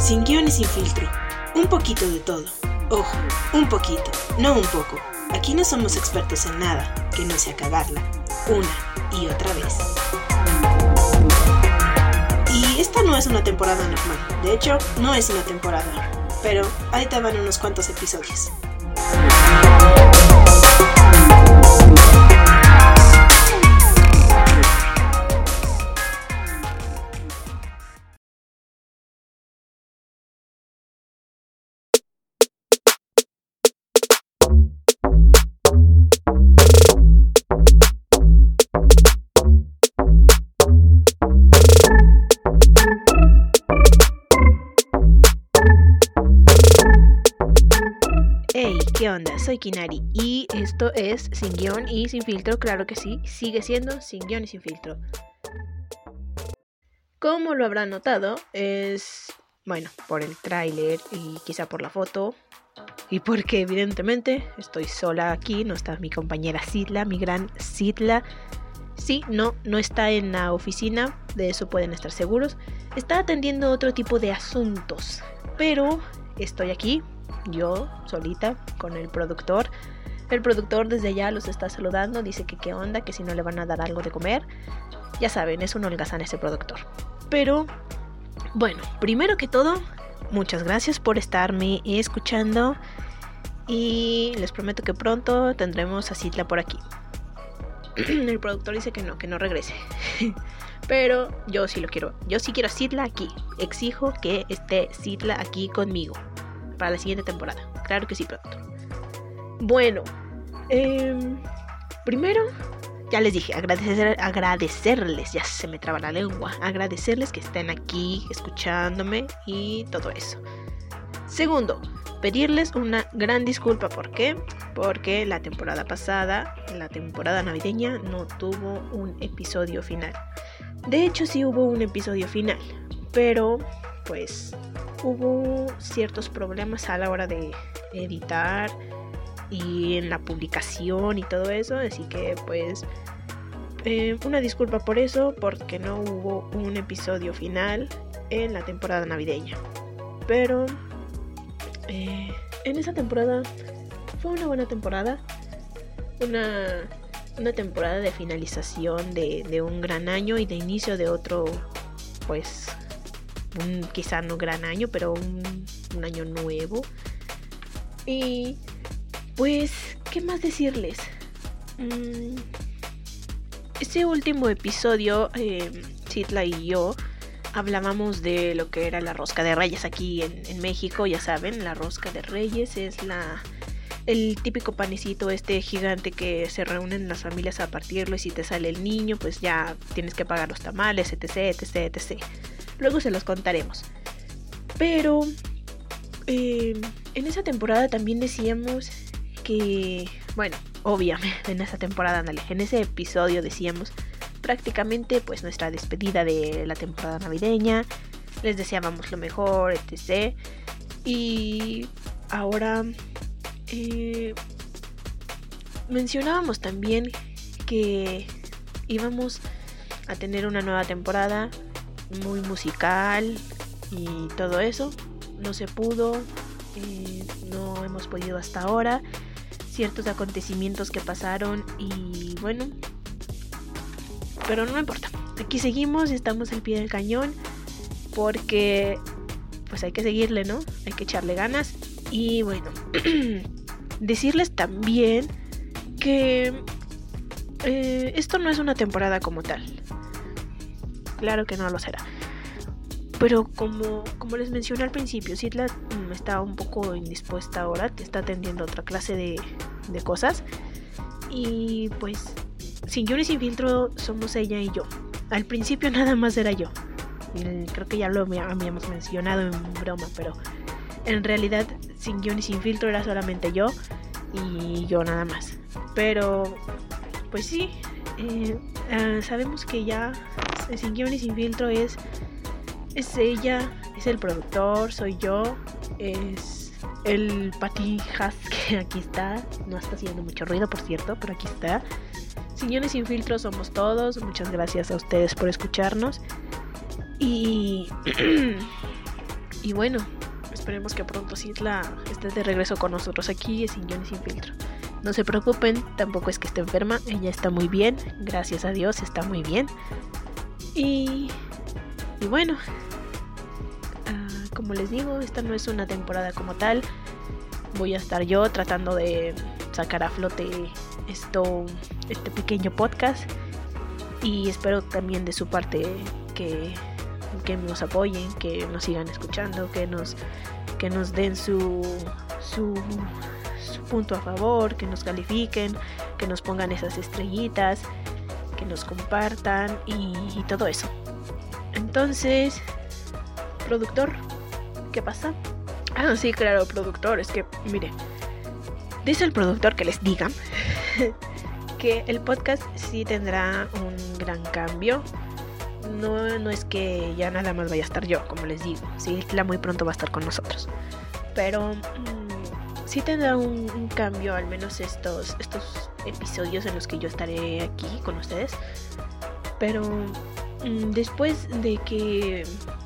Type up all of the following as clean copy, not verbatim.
Sin guión y sin filtro. Un poquito de todo. Ojo, un poquito, no un poco. Aquí no somos expertos en nada, que no sea cagarla, una y otra vez. Y esta no es una temporada normal. De hecho, no es una temporada. Pero ahí te van unos cuantos episodios. Hey, ¿qué onda? Soy Kinari y esto es Sin Guión y Sin Filtro, claro que sí, sigue siendo Sin Guión y Sin Filtro. Como lo habrán notado, por el tráiler y quizá por la foto y porque evidentemente estoy sola aquí, no está mi compañera Sidla, mi gran Sidla. Sí, no está en la oficina, de eso pueden estar seguros. Está atendiendo otro tipo de asuntos, pero estoy aquí. Yo, solita, con el productor. El productor desde allá los está saludando, dice que qué onda, que si no le van a dar algo de comer. Ya saben, es un holgazán ese productor. Pero, bueno, primero que todo, muchas gracias por estarme escuchando. Y les prometo que pronto tendremos a Sidla por aquí. El productor dice que no regrese. Pero yo sí lo quiero. Yo sí quiero a Sidla aquí. Exijo que esté Sidla aquí conmigo para la siguiente temporada. Claro que sí, productor. Bueno, primero, ya les dije, agradecerles, ya se me traba la lengua, agradecerles que estén aquí escuchándome y todo eso. Segundo, pedirles una gran disculpa. ¿Por qué? Porque la temporada pasada, la temporada navideña, no tuvo un episodio final. De hecho, sí hubo un episodio final, pero pues hubo ciertos problemas a la hora de editar y en la publicación y todo eso, así que pues una disculpa por eso, porque no hubo un episodio final en la temporada navideña. Pero en esa temporada fue una buena temporada, una temporada de finalización de un gran año y de inicio de otro, pues quizá no gran año, pero un año nuevo. Y pues, ¿qué más decirles? Ese último episodio, Sidla y yo hablábamos de lo que era la rosca de Reyes aquí en México. Ya saben, la rosca de Reyes es el típico panecito gigante que se reúnen las familias a partirlo, y si te sale el niño, pues ya tienes que pagar los tamales, etc. Luego se los contaremos. Pero en esa temporada también decíamos que, obviamente en esa temporada, en ese episodio decíamos prácticamente pues nuestra despedida de la temporada navideña. Les deseábamos lo mejor, etc. Y ahora mencionábamos también que íbamos a tener una nueva temporada muy musical y todo eso. No se pudo, no hemos podido hasta ahora, ciertos acontecimientos que pasaron y bueno, pero no importa, aquí seguimos, estamos al pie del cañón, porque pues hay que seguirle, ¿no? Hay que echarle ganas. Y bueno, decirles también que esto no es una temporada como tal. Claro que no lo será. Pero como les mencioné al principio, Sidla está un poco indispuesta ahora, que está atendiendo otra clase de cosas. Y pues, sin guión y sin filtro, somos ella y yo. Al principio nada más era yo. Creo que ya lo habíamos mencionado en broma, pero en realidad sin guión y sin filtro era solamente yo y yo nada más. Pero pues sí, sabemos que ya sin guión y sin filtro es ella, es el productor, soy yo, es el patijas que aquí está, no está haciendo mucho ruido por cierto, pero aquí está. Sin guión y sin filtro somos todos. Muchas gracias a ustedes por escucharnos. Y Y bueno, esperemos que pronto Citla esté de regreso con nosotros aquí, Sin Guión y Sin Filtro. No se preocupen, tampoco es que esté enferma, ella está muy bien, gracias a Dios está muy bien. Y bueno, como les digo, esta no es una temporada como tal. Voy a estar yo tratando de sacar a flote este pequeño podcast. Y espero también de su parte que nos apoyen, que nos sigan escuchando, que nos den su punto a favor, que nos califiquen, que nos pongan esas estrellitas, que nos compartan y todo eso. Entonces, productor, ¿qué pasa? Sí, claro, productor, es que, mire, dice el productor que les diga que el podcast sí tendrá un gran cambio. No es que ya nada más vaya a estar yo, como les digo. Citla muy pronto va a estar con nosotros. Pero sí tendrá un cambio, al menos estos episodios en los que yo estaré aquí con ustedes. Pero después de que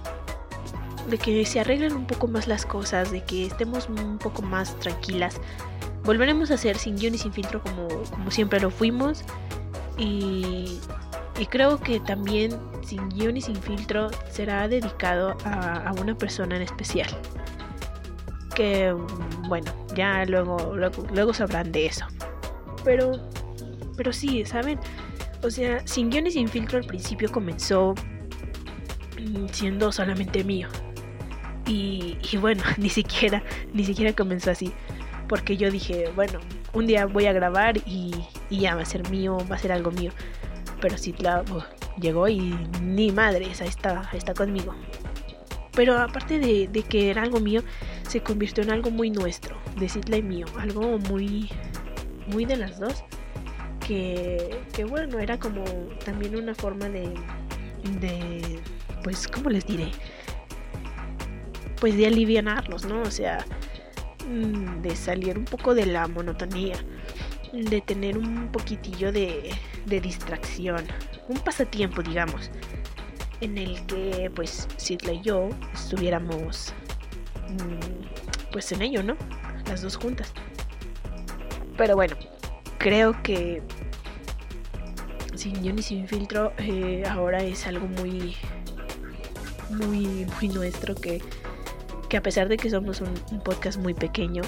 se arreglen un poco más las cosas, de que estemos un poco más tranquilas, volveremos a hacer Sin Guión y Sin Filtro como siempre lo fuimos. Y creo que también Sin Guión y Sin Filtro será dedicado a una persona en especial. Que bueno, ya luego sabrán de eso. Pero sí, ¿saben? O sea, Sin Guión y Sin Filtro al principio comenzó siendo solamente mío. Y bueno, ni siquiera comenzó así. Porque yo dije, bueno, un día voy a grabar y ya va a ser mío, va a ser algo mío. Pero Citla llegó y ni madres, ahí está conmigo. Pero aparte de que era algo mío, se convirtió en algo muy nuestro, de Citla y mío. Algo muy, muy de las dos. Que bueno, era como también una forma de pues, ¿cómo les diré? Pues de alivianarnos, ¿no? O sea, de salir un poco de la monotonía, de tener un poquitillo de distracción, un pasatiempo, digamos, en el que pues Citla y yo estuviéramos pues en ello, ¿no? Las dos juntas. Pero bueno, creo que Sin Guión y Sin Filtro ahora es algo muy muy, muy nuestro, que a pesar de que somos un podcast muy pequeño,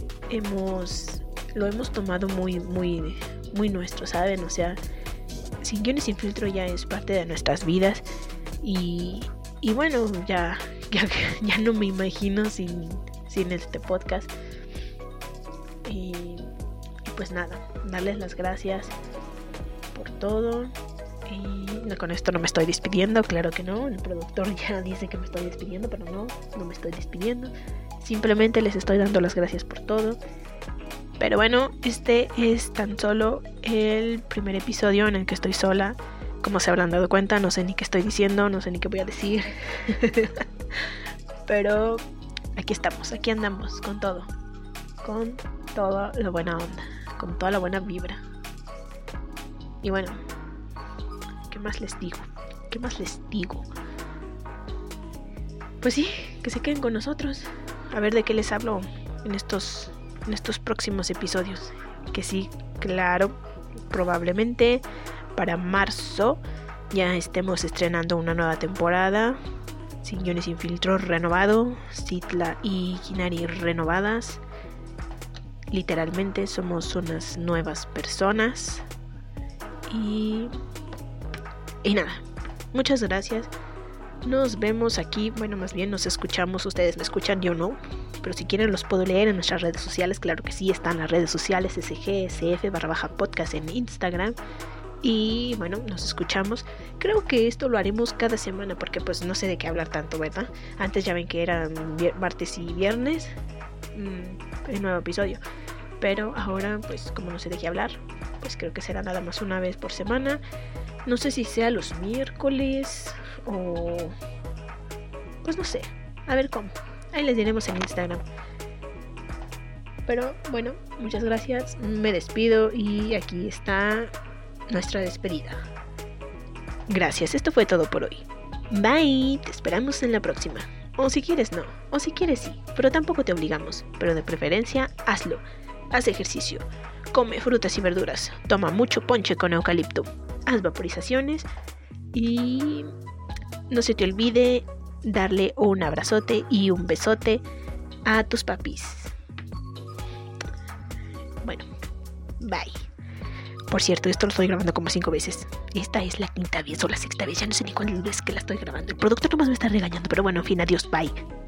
lo hemos tomado muy, muy, muy nuestro, ¿saben? O sea, Sin Guión y Sin Filtro ya es parte de nuestras vidas. Y bueno, ya no me imagino sin este podcast. Y pues nada, darles las gracias por todo. Y con esto no me estoy despidiendo, claro que no. El productor ya dice que me estoy despidiendo, pero no me estoy despidiendo. Simplemente les estoy dando las gracias por todo. Pero bueno, este es tan solo el primer episodio en el que estoy sola. Como se habrán dado cuenta, no sé ni qué estoy diciendo, no sé ni qué voy a decir. Pero aquí estamos, aquí andamos con todo. Con toda la buena onda, con toda la buena vibra. Y bueno, ¿qué más les digo? Pues sí, que se queden con nosotros. A ver de qué les hablo en estos próximos episodios. Que sí, claro, probablemente para marzo ya estemos estrenando una nueva temporada. Sin Guión y Sin Filtro renovado, Citla y Kinari renovadas. Literalmente somos unas nuevas personas. Y nada, muchas gracias. Nos vemos aquí, bueno, más bien nos escuchamos. Ustedes me escuchan, yo no. Pero si quieren los puedo leer en nuestras redes sociales. Claro que sí, están las redes sociales sgsf_podcast en Instagram. Y bueno, nos escuchamos. Creo que esto lo haremos cada semana, porque pues no sé de qué hablar tanto, ¿verdad? Antes ya ven que eran martes y viernes el nuevo episodio. Pero ahora pues como no sé de qué hablar, pues creo que será nada más una vez por semana. No sé si sea los miércoles o pues no sé, a ver cómo. Ahí les diremos en Instagram. Pero bueno, muchas gracias. Me despido y aquí está nuestra despedida. Gracias, esto fue todo por hoy. Bye, te esperamos en la próxima. O si quieres no, o si quieres sí, pero tampoco te obligamos, pero de preferencia hazlo. Haz ejercicio, come frutas y verduras, toma mucho ponche con eucalipto, haz vaporizaciones y no se te olvide darle un abrazote y un besote a tus papis. Bueno, bye. Por cierto, esto lo estoy grabando como 5 veces. Esta es la 5ª vez o la 6ª vez, ya no sé ni cuál vez que la estoy grabando. El productor nomás me está regañando, pero bueno, en fin, adiós, bye.